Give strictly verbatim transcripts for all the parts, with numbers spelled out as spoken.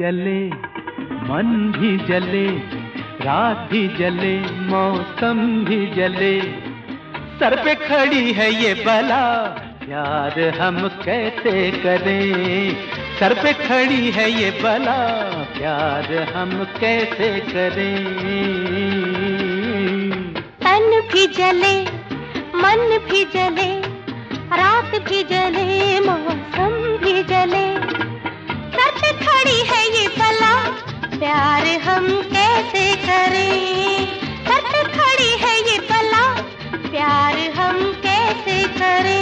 जले, मन भी जले, रात भी जले, मौसम भी जले, सर पे खड़ी है ये बला, प्यार हम कैसे करें? सर पे खड़ी है ये बला, प्यार हम कैसे करें? तन भी जले, मन भी जले, रात भी जले, मौसम भी जले, सर पे खड़ी है ये बला, प्यार हम कैसे करें? सर पे खड़ी है ये बला, प्यार हम कैसे करें?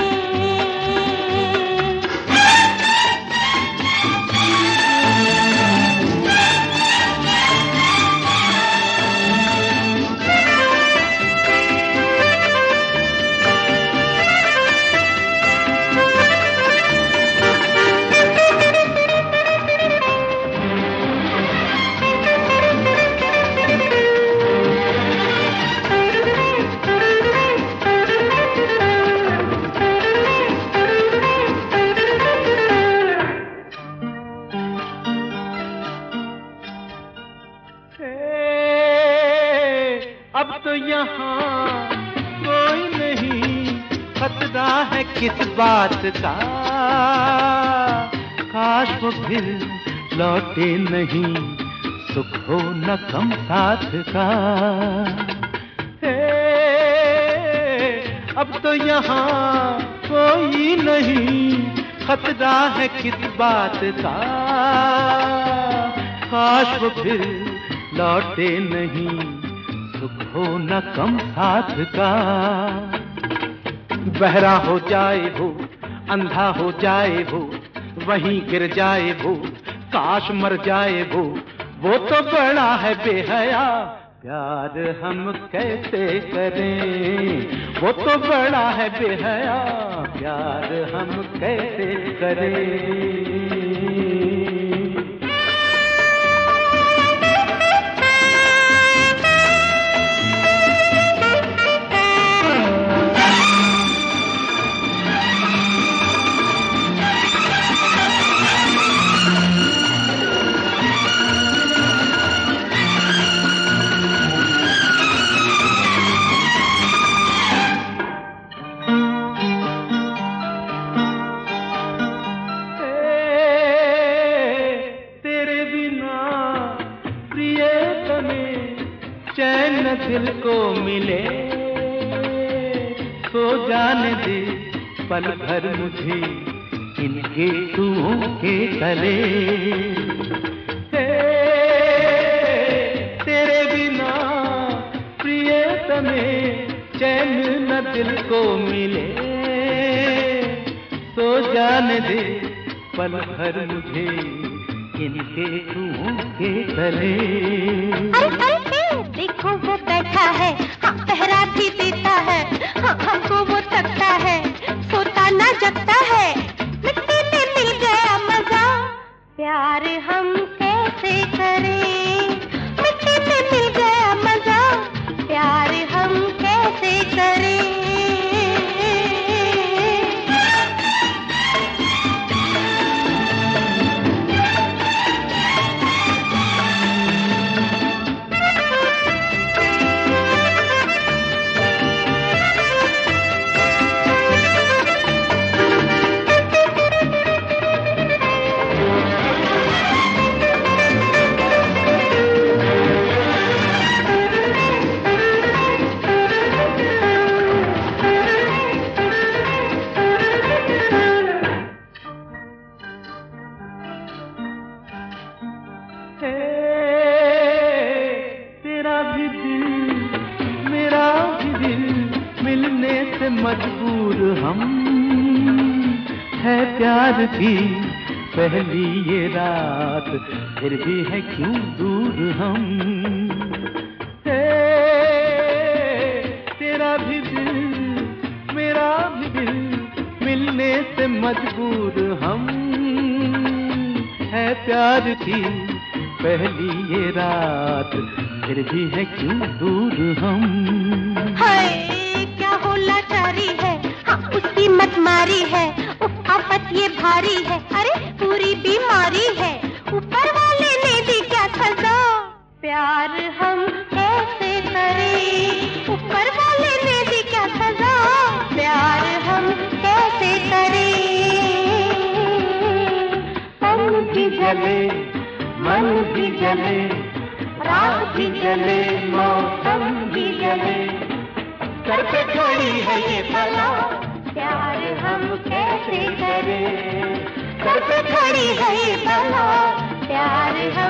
अब तो यहाँ कोई नहीं, खतरा है किस बात का, काश वो फिर लौटे नहीं, सुख हो न कम साथ का। हे, अब तो यहाँ कोई नहीं, खतरा है किस बात का, काश वो फिर लौटे नहीं, सुख हो न कम साथ का। बहरा हो जाए वो, अंधा हो जाए वो, वहीं गिर जाए वो, काश मर जाए वो, वो तो बड़ा है बेहया, प्यार हम कैसे करें? वो तो बड़ा है बेहया, प्यार हम कैसे करें? चैन दिल को मिले, सो जाने दे पल भर मुझे इनके तुमों के तले। हे, तेरे बिना प्रियतमे चैन न दिल को मिले, सो जाने दे पल भर मुझे इनके तुमों के तले। देखो वो बैठा है, हाँ पहरा भी देता है, हाँ हमको वो तकता है, सोता ना जगता है, मिट्टी में मिल गया मजा, प्यार हम कैसे करें? मिट्टी में मिल गया मजा, प्यार हम कैसे करें? तेरा भी दिल मेरा भी दिल मिलने से मजबूर हम, है प्यार की पहली ये रात, फिर भी है क्यों दूर हम। हे, तेरा भी दिल मेरा भी दिल मिलने से मजबूर हम, है प्यार की पहली ये रात, फिर भी है क्यों दूर हम। हाय क्या हो लाचारी है, हाँ उसकी मत मारी है, उफ आफत ये भारी है, अरे पूरी बीमारी है, ऊपर जले, मन भी जले, रात भी जले, मौसम भी जले। सर पे खड़ी है ये बला, प्यार हम कैसे करें? सर पे खड़ी है ये बला, प्यार हम